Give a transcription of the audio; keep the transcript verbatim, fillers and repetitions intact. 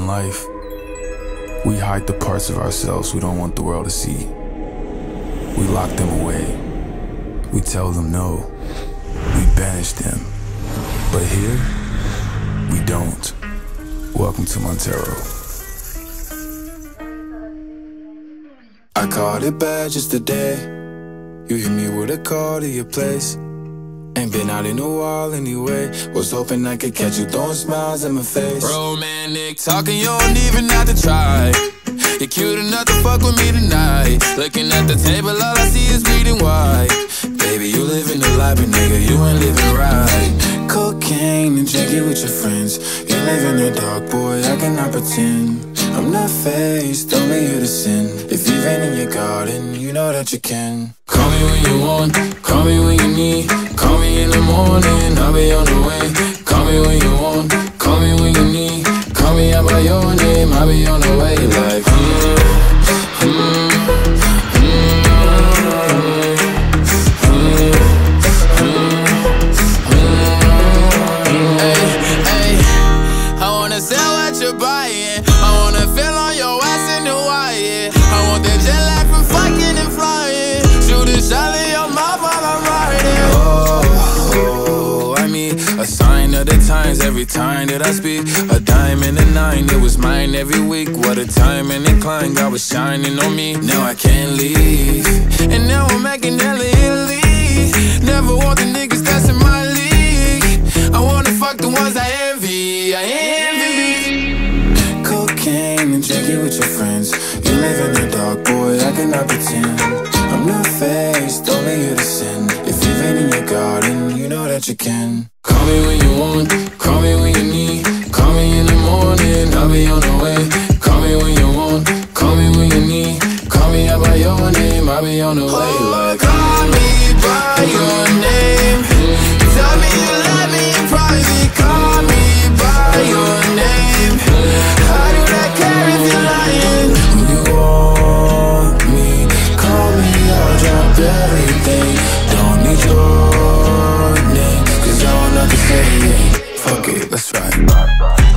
life, we hide the parts of ourselves we don't want the world to see. We lock them away. We tell them no. We banish them. But here, we don't. Welcome to Montero. I caught it bad just today. You hit me with a call to your place. Ain't been out in a while anyway. Was hoping I could catch you throwing smiles in my face. Romantic talking, you don't even have to try. You're cute enough to fuck with me tonight. Looking at the table, all I see is bleeding white. Baby, you living the life, but nigga, you ain't living right. Cocaine and drinking with your friends. You live in the dark, boy, I cannot pretend. I'm not faced, only you to sin. If you've been in your garden, you know that you can. Call me when you want, call me when you need. Call me in the morning, I'll be on the way. Call me when you want, call me when you need. Call me out by your name, I'll be on the way. Like, mm, mm, mm, mm, hey, hey, I wanna sell what you're buying. I wanna feel on your ass in Hawaii. I want that jet lag from fucking and flying. Shoot a shot in your mouth while I'm riding. Oh, oh, I mean, a sign of the times every time that I speak. A dime and a nine, it was mine every week. What a time and incline, God was shining on me. Now I can't leave, and now I'm making hella Italy. Never want the niggas that's in my league. I wanna fuck the ones I envy, I envy. Cocaine and drinking with your friends. You live in the dark, boy, I cannot pretend. I'm not faced, only you to sin. If you've been in your garden, you know that you can. Call me when you want, call me when you need. Call me in the morning, I'll be on the way. Call me when you want, call me when you need. Call me out by your name, I'll be on the way. Like, call me by your name. Tell me you love me in private. Call me by your name. How do I care if you're lying? When you want me, call me, I'll drop everything. Don't need your name, cause I want nothing to say. Fuck it, let's ride.